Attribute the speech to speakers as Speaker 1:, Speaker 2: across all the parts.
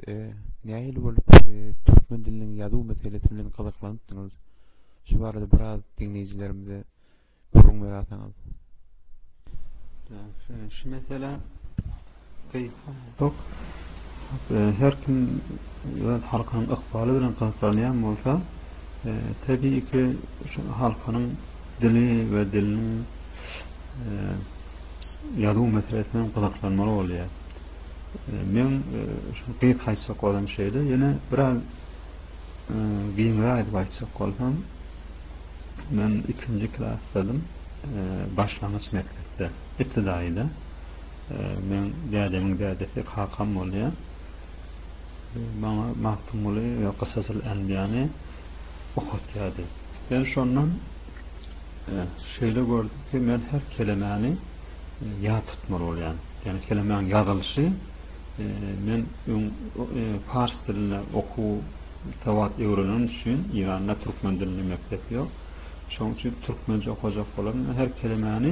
Speaker 1: nähil bolup türkmen diliniň ýazyw meselesi bilen gyzyklanýpdyňyz? Şu barada biraz dinleýijilerimize gurrun beýansaňyz.
Speaker 2: Şu mesele yok. Her kim halkanyň ykbaly bilen gyzyklanýan bolsa, tabii ki şu halkanyň dili we diliniň ýazyw meselesinden gyzyklanmaly bolýar. Men şu gyzyk haýsy golan şeýle ýene biraz giňraýdy baýtsak bolsam, men 2-nji klassdaym, başlangyç mekdepde, iptidaýda. Men dädemiň dädesi Hakan bolýar. Bana Mahtumuli ve Kısasyl Enbiyany okutýardy. Ben şondan şeýle gördüm ki, men her kelimeni ýa tutmaly bolýan. Yani kelimenin ýazylyşy men fars diline oku tawat öwrenen üçin Iranda türkmen dilini mektep ýok. Şoň üçin türkmençe okujak bolan her kelimeni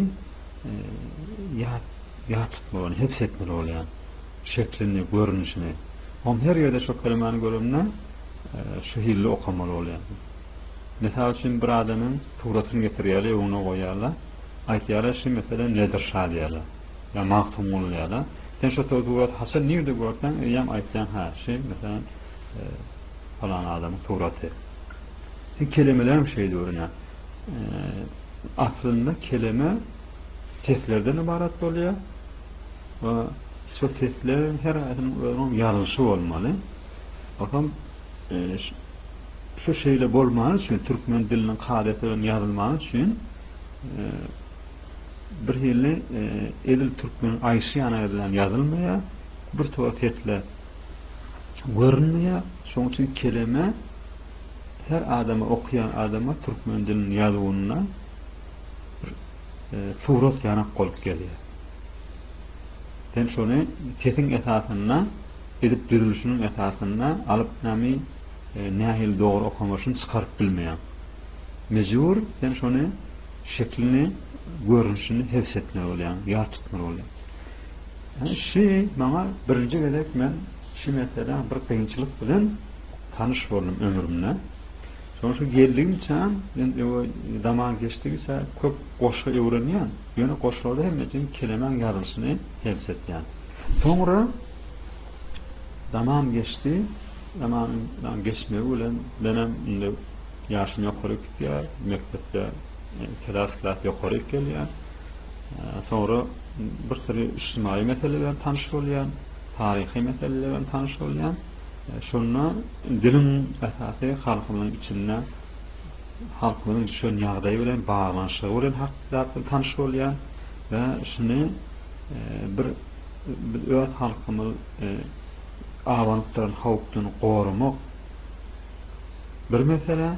Speaker 2: ýa tutmaly, hepsetmeli bolýan. Şeklini, görünüşini. Hem her ýerde şu kelimeni görümne şu hilli okamaly bolýar. Mesal üçin bir adamyň suratyny getirýärler, onu goýarlar. Aýtýarlar, şu mesele nedir şa diýerler. Ya mahtum bolýarlar. Sen şu surat hasan nirde görsen, ýam aýtýan ha, şey mesela falan adamyň suraty. Kelimeler şeý diýerler. Aslında kelime seslerden ibaret bolýar. Ve şu seslerin her aýdyň ýazylyşy bolmaly. Bakam şu şeýle bolmaly üçin türkmen diliniň kadaty bilen ýazylmaly üçin bir hili edil türkmen aýşy ýana bilen ýazylmaýar, bir towa sesler görünmeýär. Şoň üçin kelime her adama okuyan adama türkmen diliniň ýazywyna surat ýanak bolup gelýär. Sen şonu sesin esasyna edip düzülüşünün esasyna alıp näme nähil dogry okamaşyny çykaryp bilmeýän. Mejbur sen şonu şeklini, görünüşini hepsetmeli bolýan, ýa tutmaly bolýan. Maňa birinji gezek men şu mesele bir kynçylyk bilen tanyş boldum ömrümde. Sonuçta geldiğim için zaman geçtikse köp goşga öwrenýän. Ýöne goşlarda hemmeçin kelimeň ýazylyşyny hepsetýän. Sonra zaman geçti. Zamandan geçmegi bilen benim ýaşym ýokary gitýär, mektepde klass ýokary gelýär. Sonra bir sürü ijtimai meseleler tanyş bolýan, taryhy meseleler bilen tanyş bolýan. Şonda dilin esasy halkymyň içinde halkymyň şu ýagdaýy bilen baglanşygy bilen hakda tanyş bolýan we şuny bir öz halkymyň awanypdan howpdan gorumak bir mesele,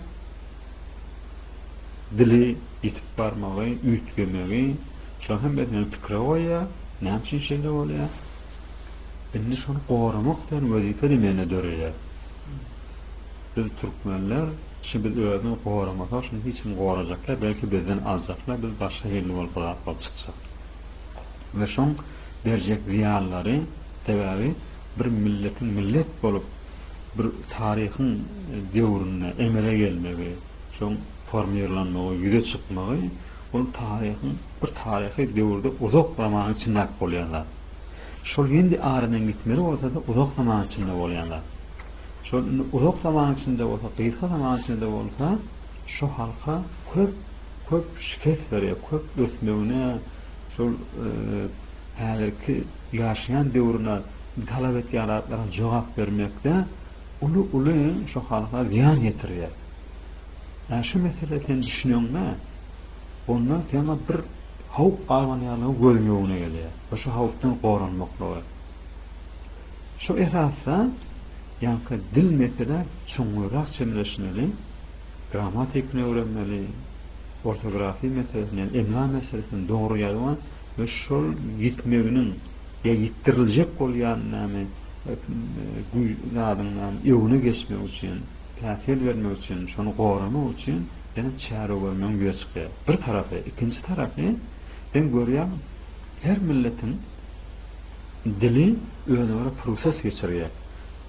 Speaker 2: dili ýitip barmagy, üýtgemegi, şu hem beýle pikir goýa, näme üçin şeýle bolýar? Indi şonu gorumakdan wezife dimene dörýär. Biz türkmenler şu biz özüni gorumakda şunu hiç kim gorajaklar, belki bizden azjaklar, biz başga ýerli bolup çyksak. Ve şoň berjek ziýanlary sebäbi bir milletin millet bolup bir taryhyň döwrüne emele gelmegi, şoň formirlanmagy, ýüze çykmagy, ol taryhyň bir taryhy döwürde uzak zaman içinde bolýarlar. Şol ýendi aradan gitmeli bolsa da uzak zaman içinde bolýarlar. Şol uzak zaman içinde bolsa, kıysa zaman içinde bolsa, şu halka köp şikayet berýär, köp ösmegine, şol häzirki ýaşaýan döwrüne talap etýänlere jogap bermekde uly şu halka ziyan getirýär. Şu meseleni sen düşünýäňmi? Ondan tema bir hawp almanýarlygy görünýäne gelýär. Şu hawpdan goranmakly. Şu esasda ýa-da dil mesele çoňurak çemleşmeli, gramatikni öwrenmeli, ortografi meselesini, emla meselesini dogry ýazywan we şol ýitmeginiň ýa ýitiriljek bolýan näme güýnadynyň ýöwüne geçmek üçin, täsir bermek üçin, şonu goramak üçin ýene çäre görmem ýöçke. Bir tarapy, ikinji tarapy sen görýän her milletin dili öňe proses geçirýär.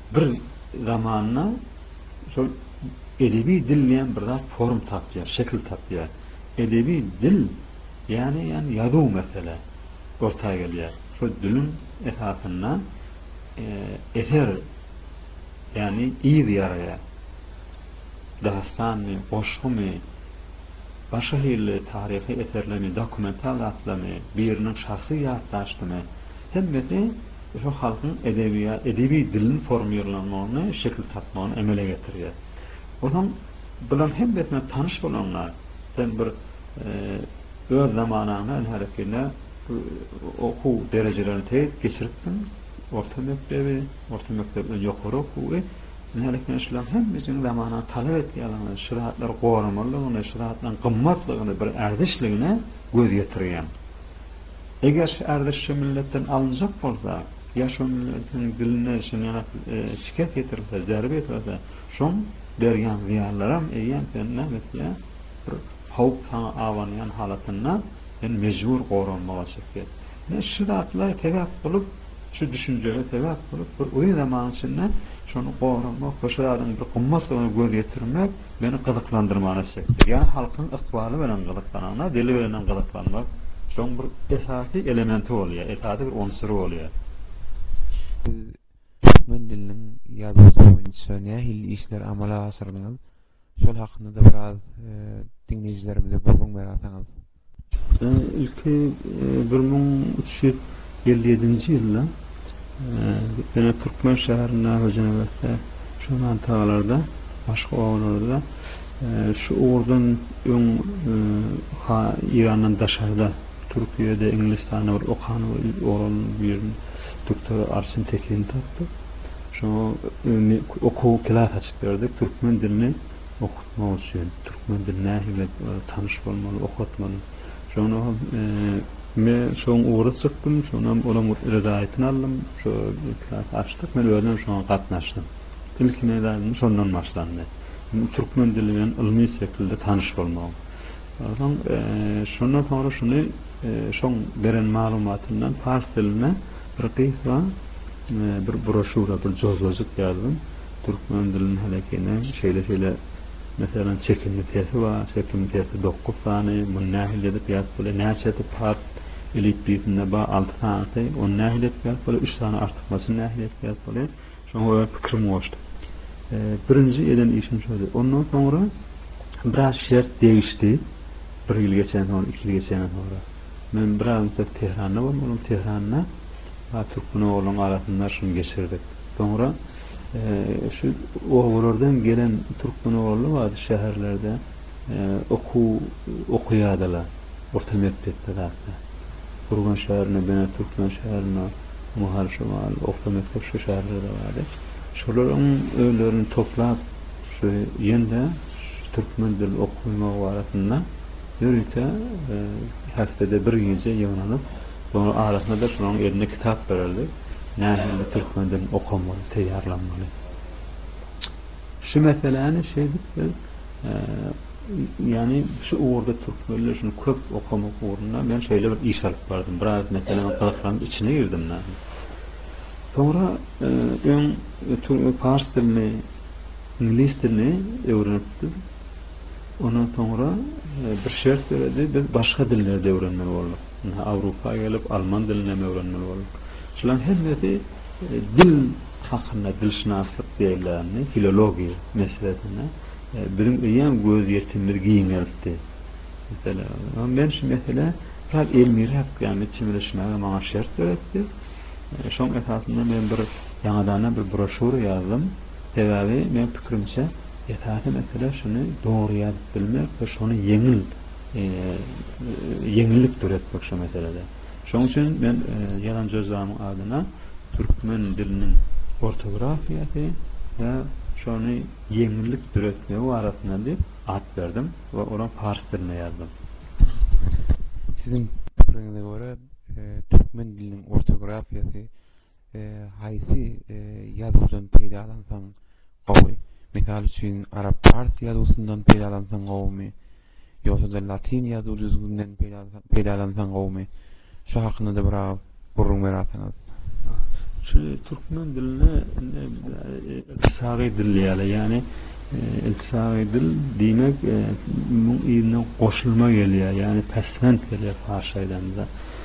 Speaker 2: bir zamanına şu edebi dil diýen bir zat form tapýar, şekil tapýar. Edebi dil yani ýazyw mesele ortaga gelýär. Şu dilin esasynda eser yani iyi ýaraýa. Dastany, goşgumy, başga hili tarihi eserlerni, dokumental zatlarny, biriniň şahsy ýatdaşdymy, hemmesi şu halkyň edebi dilin formulanmagyny, şekil tapmagyny emele getirýär. Odan bilen hemmesine tanış bolanlar, sen bir öz zamanana hareketine oku derecelerini teyit geçiripsin, orta mektebi ýokary okuwy, hareketine işlem hemmesinin zamanana talep etýärler, şeriatlar goramalygyny, şeriatlaryň gymmatlygyny, bir erdişligine göz getirýär. Eger şu erdiş milletten alınacak bolsa, ya şu milletin diline şikayet getirilse, jarby etse, şoň bergen ziyarlaram eýen senne mesela bir hawp sana awanyan halatynda men mejbur goranmaga çekip. Ne şeriatlar tebap bulup, şu düşünjeli tebap bulup, bir oýun zaman içinde şonu goranmak, başlaryň bir gymmatlygyny göz getirmek meni gyzyklandyrmagy çekip. Yani halkyň ykbaly bilen gyzyklanana, dili bilen gyzyklanmak şoň bir esasy elementi bolýar, esasy bir unsuru bolýar.
Speaker 1: Türkmen diliniň ýazyjy boýunça nähili işler amala aşyrdyňyz? Şol hakynda da biraz dinleýijilerimize bolgun berýärsiňiz.
Speaker 2: Ilki 1357-nji ýylda bana Türkmen şäherine höjenebetde şu mantagalarda, başga owalarda şu ordan öň İrandan daşarda Türkiýede Inglisistanda bir okany oral bir doktor Arsin Tekin tapdy. Şu okuw klas açyp berdik. Türkmen dilini okutmak üçin, Türkmen diline tanış bolmaly, okutmaly. Şonu men şoň uğra çykdym, şonam olam redaýatyny aldym, şu klas açdyk, men özüm şoňa gatnaşdym. İlk nädäni şondan başlandy. Türkmen dili bilen ilmi şekilde tanış bolmak. Adam şondan sonra şunu şoň beren maglumatyndan fars diline bir gyýpa bir broşura, bir jozlojyk ýazdym. Türkmen diliniň helekine şeýle mesela çekimlitesi var, çekimlitesi 9 sany, munnahil edip ýazyp näçe part elip bizinde ba 6 sany, on nähil edip ýazyp 3 sany artykmasy nähil edip ýazyp şoňa pikirim goşdy. Birinji eden işim şöyle. Ondan sonra biraz şert değişti. Bir yıl geçen sonra, 2 yıl geçen sonra. Men biraz Tehran'da bolmam, Tehran'da Türkmen oğlan arasında şunu geçirdik. Sonra şu oğullardan gelen Türkmen oğulları vardı şehirlerde okuyadılar. Orta mektepte de. Kurgan şehrine, bana Türkmen şehrine, Muhal Şumal, orta mektep şu şehirlerde vardı. Şoların öýlerini toplap şu ýende Türkmen dil okuyma arasında ýörüte haftada bir gece ýygnanyp, sonra arasında da şonuň eline kitap berildi. Nähili Türkmen dilini okamaly, teýýarlanmaly. Şu meseleni yani şu uğurda Türkmenler şunu köp okamak uğruna ben şeýle bir iş alyp bardym. Biraz meselenin gyzyklanıp içine girdim. Sonra fars dilini, İngiliz dilini öwrenipdim. Ondan sonra bir şert berdi, biz başga dillerde öwrenmeli boldyk. Awrupa gelip alman dilini öwrenmeli boldyk. Şulan hemmeti dil hakynda dilşinaslyk diýerlerini, filologiýa meselesine bilim ýa göz ýetimdir giňeldi. Mesela men şu mesele biraz elmirek yani çimleşmäge maňa şert beretdi. Şoň esasında men bir ýangadan bir broşur ýazdym. Sebebi men pikirimçe ýetäti mesele şunu dogry ýazyp bilmek we şonu yeňillik türetmek şu meselede. Şoň üçin men ýalan jozamyň adyna Türkmen diliniň ortografiýasy we şonu yeňillik türetmek arasynda diýip at berdim we onuň fars diline ýazdym.
Speaker 1: Sizin pikiriňize göre Türkmen diliniň ortografiýasy haýsy ýazyjdan peýdalansaň gowy? Misal üçin arap fars ýazyjyndan peýdalansaň gowmy? Ýoksa da latin ýazyjyndan peýdalansaň gowmy? Şu hakynda da biraz gurrun berýärsiňiz.
Speaker 2: şu Türkmen diline iltisaqi dil yani iltisaqi dil demek bu ýerine goşulma gelýär yani pesment gelýär parşaýdan da.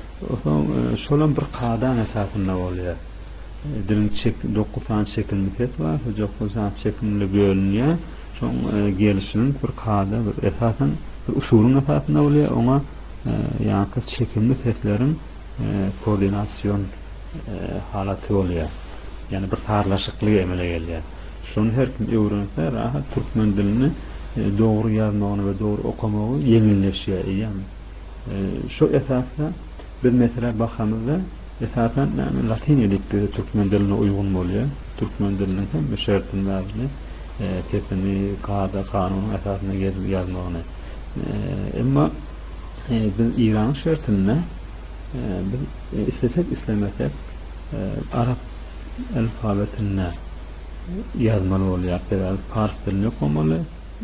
Speaker 2: Şolan bir qadan esasında bolýar. Dilin 9 tane çekimlik var, 9 tane çekimli bölünýär. Şoň gelişinin bir qada bir esasen bir usulun esasında bolýar. Oňa ýa-da çekimli seslerin koordinasyon halaty bolýar. Yani bir tarlaşyklyk emele gelýär. Şonu her kim öwrense rahat türkmen dilini dogry ýazmagyny we dogry okamagy ýeňilleşýär. Yani şu esasda bir mesele bakamızda esasen Latin dilinde türkmen diline uygun bolýar. Türkmen dilinin hem şertlerini tepini, qada, kanun esasında ýazmagyny. Emma biz İran şertinde biz istesek islemesek Arap alfabetine yazmalı bolýar. Fars dilini okamaly,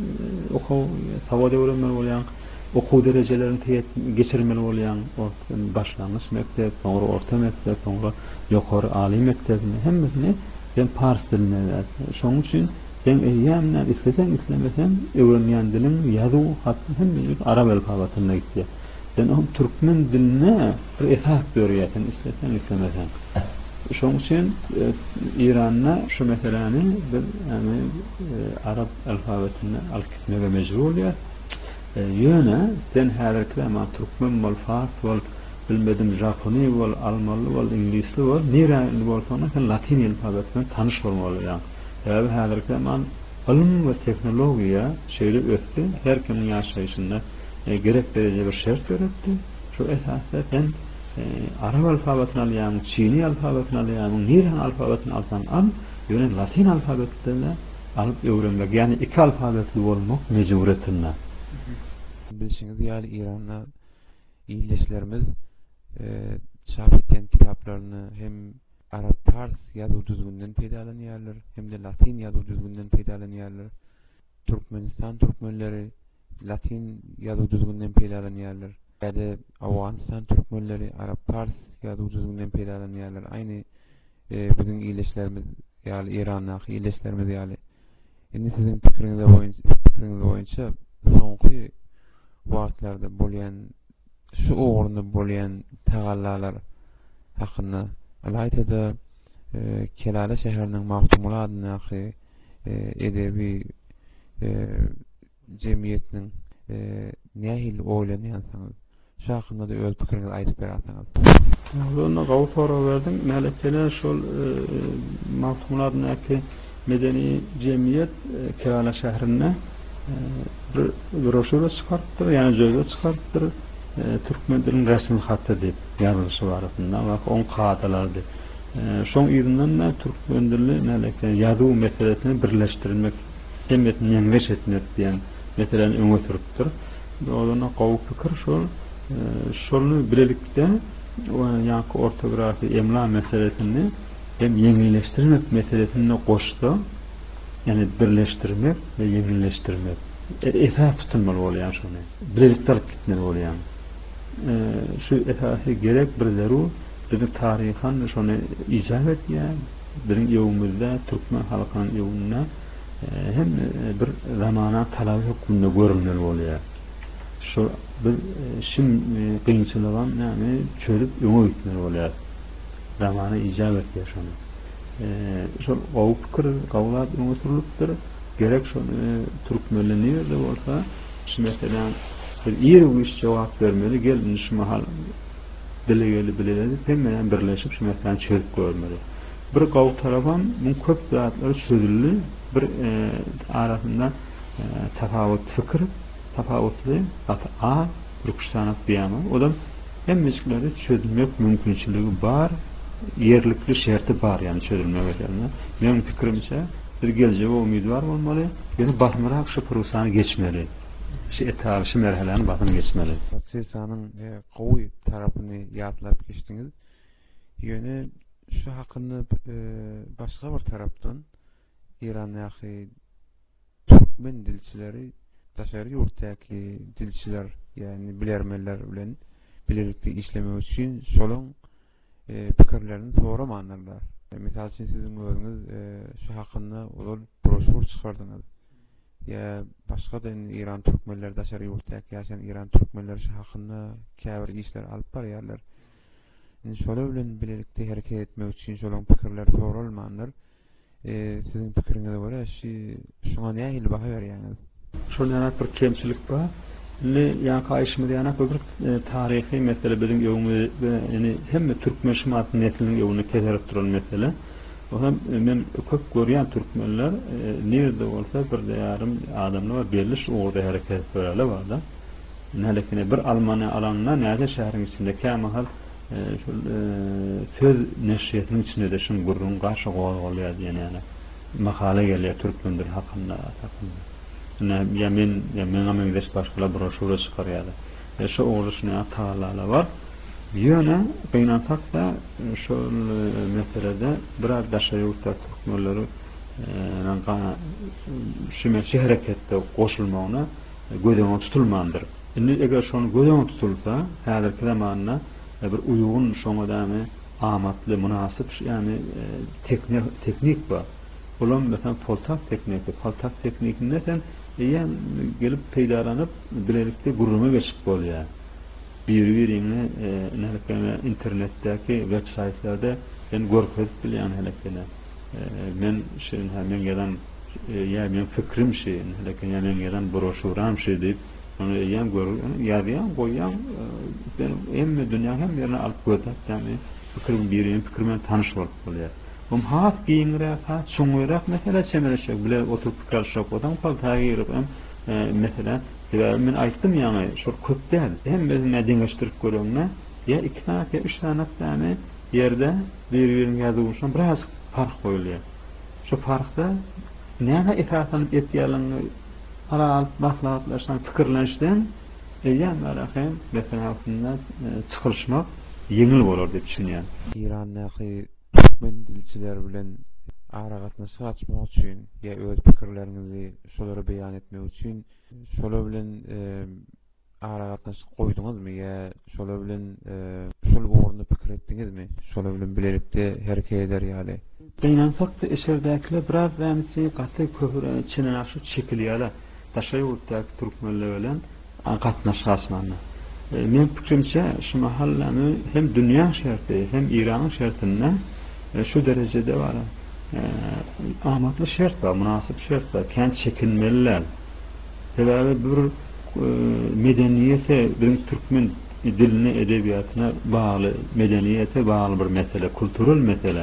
Speaker 2: sawada öwrenmeli bolýar. Okuw derejelerini geçirmeli bolýan, başlangyç mektep, soňra orta mektep, soňra ýokary aly mektebini hemmesini ben fars diline şoň üçin ben ýa-da istesem islemesem öwrenýän dilim ýazyw hatda hemmesi arab alfabetyna gitdi. Ben o türkmen diline bir esas berýärsin istesem islemesem. Şoň üçin İranna şu meseleni bir arab alfabetyny alyp gitmege mejbur bolýar. Ýöne sen häzirki ama türkmen bol, fars bol, bilmedim japony bol, almanly bol, ingilisli bol, nereli bolsaňa sen latin alfabetine tanyş bolmalysan. Ýa-da häzirki ama ilim we teknologiýa şeýle ötdi, her kimin ýaşaýyşynda gerek derejede bir şert öretdi. Şu esasda sen arab alfabetini alýan, çini alfabetini alýan, nereli alfabetini alsan al, ýöne latin alfabetine alyp öwrenmek, ýani iki alfabetli bolmak mejburiýetinde.
Speaker 1: Bilişiňiz ýaly İran'da iýleşlerimiz çap etýän kitaplaryny hem arap pars ýazyw düzgünden peýdalanýarlar, hem de latin ýazyw düzgünden peýdalanýarlar. Türkmenistan türkmenleri latin ýazyw düzgünden peýdalanýarlar. Ýa-da Awganistan türkmenleri arap pars ýazyw düzgünden peýdalanýarlar. Aýny biziň iýleşlerimiz ýaly İran'daky iýleşlerimiz ýaly. Indi siziň pikiriňiz boýunça soňky wagtlarda bolýan şu ogurunda bolýan tagallalar hakynda alayda Kelala şäheriniň Mahtumul adyny edebi jemgyýetiniň nähil oýlanýansaňyz şu hakynda da öz pikiriňizi aýdyp berýärsiňiz.
Speaker 2: Onu gawy sora berdim. Melekler şol Mahtumul adyny medeni jemgyýet Kelala şäherinde bir broşura çıkarttır, yani joyda çıkarttır. Türkmen dilinin resmi hattı dip yazılışı var aslında. Bak 10 kağıtlardı. Şoň ýerinden de türkmen dilini nälekä ýazyw meselesini birleşdirmek, hemmetini ýeňeş etmek diýen meseleni öňe sürüpdir. Olana gawy pikir şolu bilelikde ýa-da ortografi, emla meselesini hem ýeňilleşdirmek meselesini goşdy. Yani birleştirmek ve yenileştirmek. Esas tutulmalı bolýan şonu. Bilelikde alyp gitmeli bolýan. Şu esasy gerek bir zarur biziň taryhan şonu ijab etýär. Biziň ýewimizde türkmen halkynyň ýewinde hem bir zamana talaby hukmunda görünmeli bolýar. Şu bir kynçylygan näme çözüp öňe gitmeli bolýar. Zamana ijab etýär şonu. Şol gawy pikir, gawlar öňe sürülipdir. Gerek şonu türkmenleni de bolsa, şu meselem bir ýerli jogap bermeli, gelin şu mahal dilegeli bileli, hemmen birleşip şu meseleni çözüp görmeli. Bir gawy tarafan bu köp zatlary çözüldi, bir arasynda tafawut fikir, tafawutly a rukşanat beýany, odam hemmejikleri çözülmek mümkinçiligi bar. Yerlikli şerti bar yani çözülme verilme. Benim fikrimçe bir gelecek umidvar olmalı. Yani basmarak şu prosesini geçmeli. Şu etapy, şu merhalany basıp geçmeli.
Speaker 1: Sesanyň gawy tarapyny ýatlap geçdiňiz. Ýöne şu hakynda başga bir tarapdan İrandaky türkmen dilçileri daşary ýurtdaky dilçiler yani bilermeler bilen bilelikde işlemek üçin şolaň pikirlerini soramanlarlar. Misal üçin siziň özüňiz şu hakynda ol broşur çykardyňyz. Ya başga da İran türkmenleri daşary ýurtda ýaşaýan İran türkmenleri şu hakynda käbir işler alyp barýarlar. Şola bilen bilelikde hereket etmek üçin şolaň pikirler sorulmandyr. Siziň pikiriňize görä şuňa nähili baha berýäňiz?
Speaker 2: Şonda bir kemçilik bar. Ya kaýşymy ýanak bir taryhy mesele biziň ýöňümi ýani hemme türkmen şymatynyň netliniň ýöňüne keserip duran mesele. O hem men köp görýän türkmenler nerede bolsa bir ýarym adamlar berliş orada hereket etýärler barda. Nälikine bir Almanya alanyna näze şäheriň içinde kämahal söz neşriyetinin içinde de şun gurrun qarşı goýulýar ýani makale gelýär türkmen dili hakynda. Ya men amengdeş başga broşura çykarýarlar. Şu oğruşyny atalalar var. Ýöne beýnantakda şu meselede biraz daşary ýurtda türkmenleri şu hareketde goşulmagyna gödeňe tutulmandyr. Indi eger şonu gödeňe tutulsa, häzirki zamanna bir uygun şoňa däme amatly munasyp ýani teknik bar. Olam mesela poltak teknikinde sen gelip peýdaranyp bilelikde gurruma geçip bolýar. Bir-birini internetdäki web saytlarda sen görkezip bilýän helekene. Men şeň hemen gelen men fikrim men gelen broşuram diýip onu ýazýan goýýan emme dünýä hem ýerine alyp götürip ýani fikirmen tanyş bolup bolýar. Hat giňre hat şoňyrak mesele çemereşek bile oturup fikirleşip adam paltaýa girip mesela men aýtdym ýani şu köp däl hem bizne deňeşdirip görüňne ya 2 tane ya 3 tane täme ýerde bir-birini ýazyşyň biraz fark goýulýar. Şu farkda näme esasanyp etýärlerini halal maslahatlaşan pikirlenişden ýa-da mesela çykylşmak ýeňil bolar diýip düşünýär.
Speaker 1: İrandaky türkmen dilçiler bilen ara gatnaşyk açmak üçin ya öz pikirleriňizi şolara beýan etmek üçin şola bilen ara gatnaşyk goýduňyzmy ýa şola bilen şol orunda pikir etdiňizmi? Şola bilen bilelikde hereket eder ýaly.
Speaker 2: Beýnantakda eşerdäkiler biraz bämisi gaty köpüre çynanaşy çekilýärler. Daşary ýurtdaky türkmenler bilen gatnaşyk açmandy. Men pikirimçe şu mahallany hem dünýä şerti hem İranyň şertinde şu derecede var. Amatly şert bar, munasyp şert bar. Kent çekinmeliler. Sebäbi bir medeniýete, bir türkmen diline, edebiýatyna bagly, medeniýete bagly bir mesele, kultural mesele.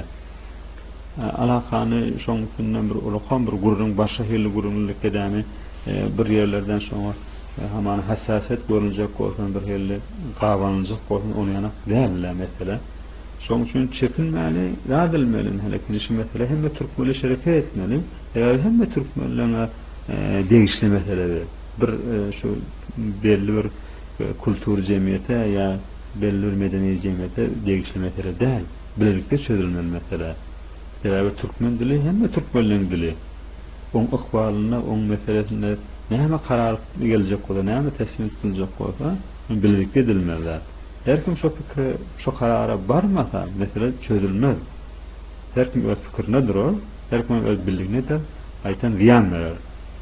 Speaker 2: Alakany şoň üçin bir ulaqan bir gurrun başga hili gurrunlyk edämi bir ýerlerden soňra haman hassaset görünjek bolsan bir hili gawanlyk bolsan onu ýana däller mesele. Şoň üçin çekinmäli, radylmeli helekini şu mesele hem de türkmenle şereket etmeli, hem de türkmenlerle değişli mesele bir şu belli bir kultur cemiyete ya belli bir medeni cemiyete değişli mesele değil. Bilelikde çözülmeli mesele. Yani türkmen dili hem de türkmenlerin dili. Onun ıkbalına, onun meselesinde näme karar gelecek bolsa, näme teslim edilecek bolsa, bilelikde edilmeliler. Her kim şu fikri, şu karara barmasa, mesele çözülmez. Her kim öz fikrine durur, her kim öz bildiğine de aytan ziyan verir.